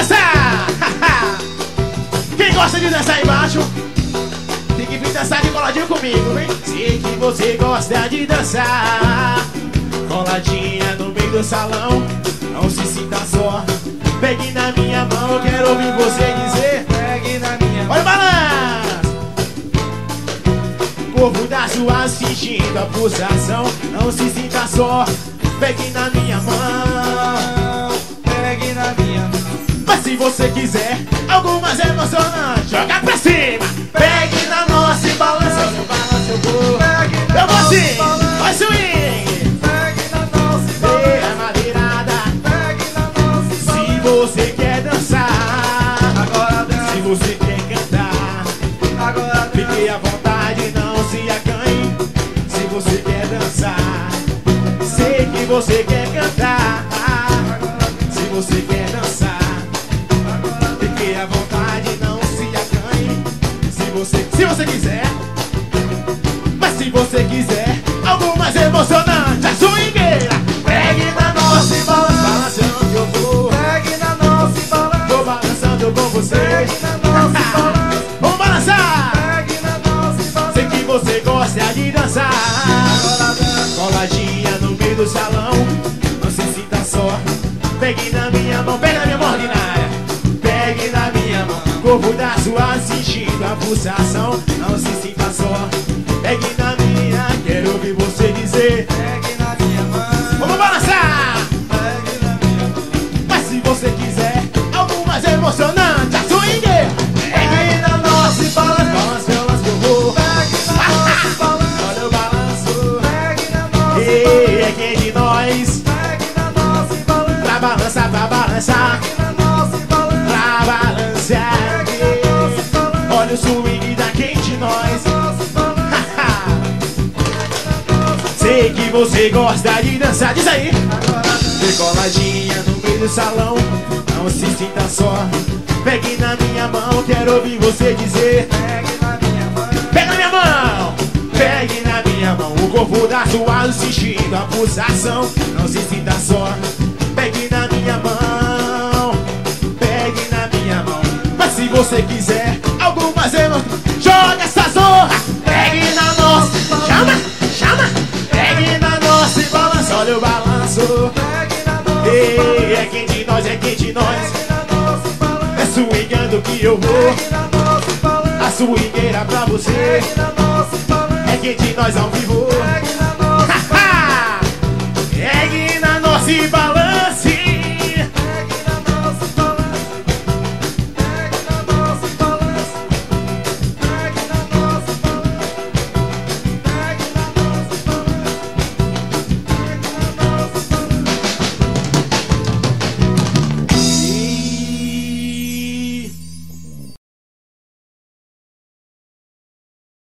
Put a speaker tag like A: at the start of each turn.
A: dançar! Quem gosta de dançar embaixo, tem que vir dançar de coladinho comigo, hein? Sei que você gosta de dançar coladinha no meio do salão. Não se sinta só, pegue na minha mão. Eu quero ouvir você dizer: pegue na minha mão. Olha o balanço! O corpo da sua sentindo a pulsação. Não se sinta só, pegue na minha mão. Pegue na minha mão. Mas se você quiser algo mais emocionante, joga pra cima. Pegue na nossa e balança. Eu balanço, eu vou. Eu vou assim, vai swing. Pegue na nossa e balança. A madeirada. Pegue na nossa e balança. Se você quer dançar, agora dança. Se você quer cantar, agora dança. Fique à vontade, não se acanhe. Se você quer dançar, sei que você quer cantar. Se você quer dançar, fique à vontade, não se acanhe. Se você quiser, mas se você quiser algo mais emocionante, a swingueira. Pegue na nossa e balança. Balançando que eu vou. Pegue na nossa e balança. Vou balançando com você. Pegue na nossa e balança. Vamos balançar. Pegue na nossa e balança. Sei que você gosta de dançar coladinha no meio do salão. Não se sinta só, pegue na minha mão. Pegue na minha mão ordinária. Pegue na minha mão. Corpo da sua sentindo a pulsação. Não se sinta só, pegue na minha. Quero ouvir você dizer: pegue na minha mão. Vamos balançar. Pegue na minha mão. Mas se você quiser algo mais emocionante, a swingueira. Pegue na nossa e balança. Balança, eu lanço que eu vou. Pegue na nossa e balança. Olha o balanço. Pegue na nossa e balança. E é quem de nós. Pegue na nossa e balança. Pra balançar, pra balançar. Pegue na nossa e balança. Pra balançar. Olha o swing da quem de nós. Sei que você gosta de dançar. Diz aí. Decoladinha no meio do salão. Não se sinta só, pegue na minha mão. Quero ouvir você dizer: pegue na minha mão. Pega na minha mão. Pegue na minha mão. O corpo da sua sentindo a pulsação. Não se sinta só, pegue na minha mão. Pegue na minha mão. Mas se você quiser algo mais emocionante, joga essa zorra. Pegue na nossa. Chama, chama. Pegue na nossa e balança. Olha o balanço. Pegue na nossa. Ei, é quem de nós, é quem de nós. Pegue na nossa e balança. É swingando que eu vou. Pegue na nossa e balança. A swingueira pra você. Pegue na nossa e balança. É quem de nós ao vivo.